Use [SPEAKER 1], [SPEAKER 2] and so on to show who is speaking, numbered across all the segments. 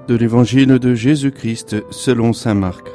[SPEAKER 1] De l'Évangile de Jésus-Christ selon saint Marc.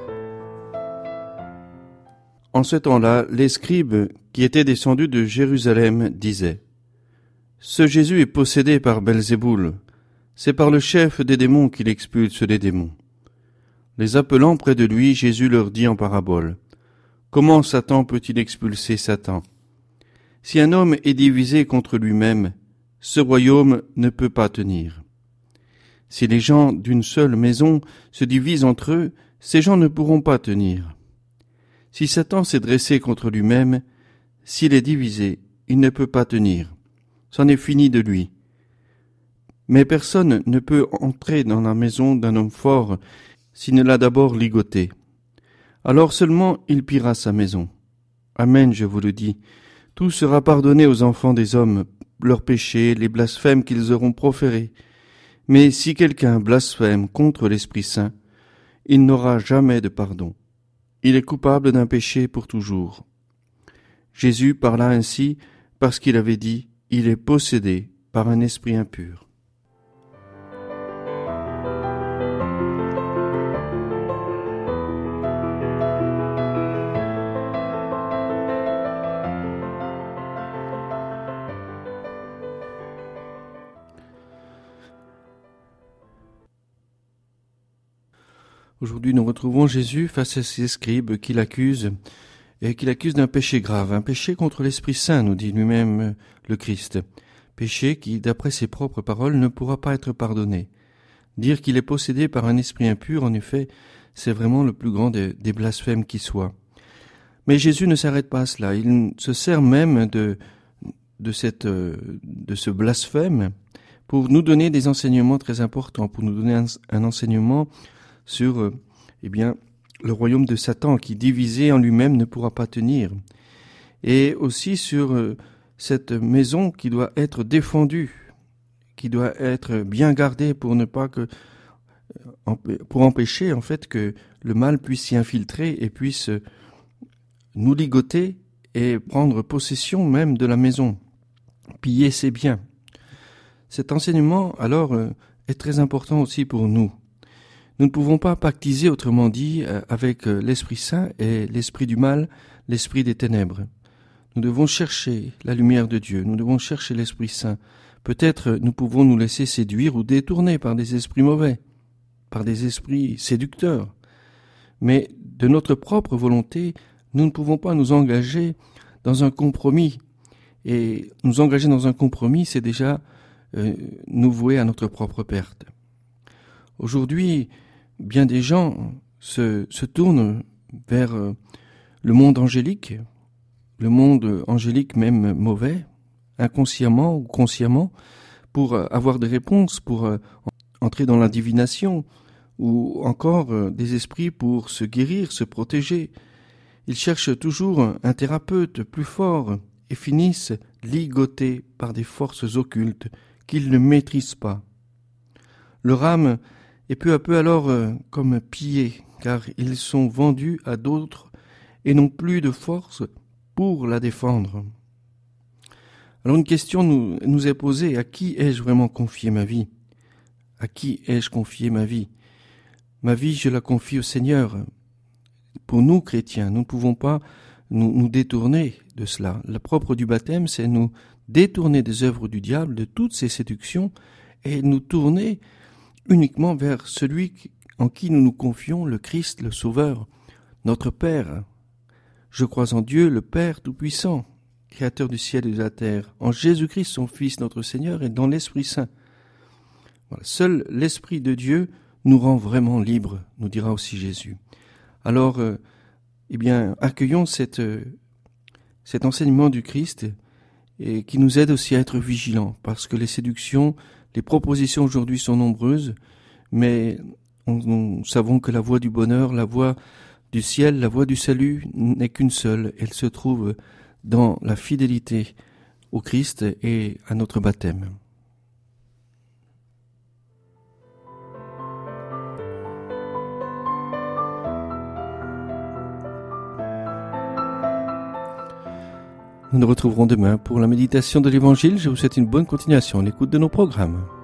[SPEAKER 1] En ce temps-là, les scribes qui étaient descendus de Jérusalem disaient : Ce Jésus est possédé par Belzéboul, c'est par le chef des démons qu'il expulse les démons. Les appelant près de lui, Jésus leur dit en parabole : Comment Satan peut-il expulser Satan ? Si un homme est divisé contre lui-même, ce royaume ne peut pas tenir. Si les gens d'une seule maison se divisent entre eux, ces gens ne pourront pas tenir. Si Satan s'est dressé contre lui-même, s'il est divisé, il ne peut pas tenir. C'en est fini de lui. Mais personne ne peut entrer dans la maison d'un homme fort s'il ne l'a d'abord ligoté. Alors seulement il pillera sa maison. Amen, je vous le dis. Tout sera pardonné aux enfants des hommes, leurs péchés, les blasphèmes qu'ils auront proférés. Mais si quelqu'un blasphème contre l'Esprit Saint, il n'aura jamais de pardon. Il est coupable d'un péché pour toujours. Jésus parla ainsi parce qu'il avait dit : il est possédé par un esprit impur. Aujourd'hui, nous retrouvons Jésus face à ces scribes qui l'accusent d'un péché grave, un péché contre l'Esprit Saint, nous dit lui-même le Christ. Péché qui, d'après ses propres paroles, ne pourra pas être pardonné. Dire qu'il est possédé par un esprit impur, en effet, c'est vraiment le plus grand des blasphèmes qui soit. Mais Jésus ne s'arrête pas à cela. Il se sert même de ce blasphème pour nous donner des enseignements très importants, pour nous donner un enseignement sur le royaume de Satan qui, divisé en lui-même, ne pourra pas tenir. Et aussi sur cette maison qui doit être défendue, qui doit être bien gardée pour empêcher en fait que le mal puisse s'y infiltrer et puisse nous ligoter et prendre possession même de la maison, piller ses biens. Cet enseignement alors est très important aussi pour nous. Nous ne pouvons pas pactiser, autrement dit, avec l'Esprit Saint et l'esprit du mal, l'esprit des ténèbres. Nous devons chercher la lumière de Dieu, nous devons chercher l'Esprit Saint. Peut-être nous pouvons nous laisser séduire ou détourner par des esprits mauvais, par des esprits séducteurs. Mais de notre propre volonté, nous ne pouvons pas nous engager dans un compromis. Et nous engager dans un compromis, c'est déjà nous vouer à notre propre perte. Aujourd'hui, bien des gens se tournent vers le monde angélique même mauvais, inconsciemment ou consciemment, pour avoir des réponses, pour entrer dans la divination, ou encore des esprits pour se guérir, se protéger. Ils cherchent toujours un thérapeute plus fort et finissent ligotés par des forces occultes qu'ils ne maîtrisent pas. Leur âme est peu à peu alors comme pillés, car ils sont vendus à d'autres et n'ont plus de force pour la défendre. Alors une question nous est posée : à qui ai-je vraiment confié ma vie ? À qui ai-je confié ma vie ? Ma vie, je la confie au Seigneur. Pour nous, chrétiens, nous ne pouvons pas nous détourner de cela. Le propre du baptême, c'est nous détourner des œuvres du diable, de toutes ses séductions, et nous tourner uniquement vers celui en qui nous nous confions, le Christ, le Sauveur, notre Père. Je crois en Dieu, le Père Tout-Puissant, Créateur du ciel et de la terre, en Jésus-Christ, son Fils, notre Seigneur, et dans l'Esprit Saint. Voilà. Seul l'Esprit de Dieu nous rend vraiment libres, nous dira aussi Jésus. Alors, accueillons cet enseignement du Christ et qui nous aide aussi à être vigilants, parce que les séductions, les propositions aujourd'hui sont nombreuses, mais nous savons que la voie du bonheur, la voie du ciel, la voie du salut n'est qu'une seule. Elle se trouve dans la fidélité au Christ et à notre baptême. Nous nous retrouverons demain pour la méditation de l'Évangile. Je vous souhaite une bonne continuation à l'écoute de nos programmes.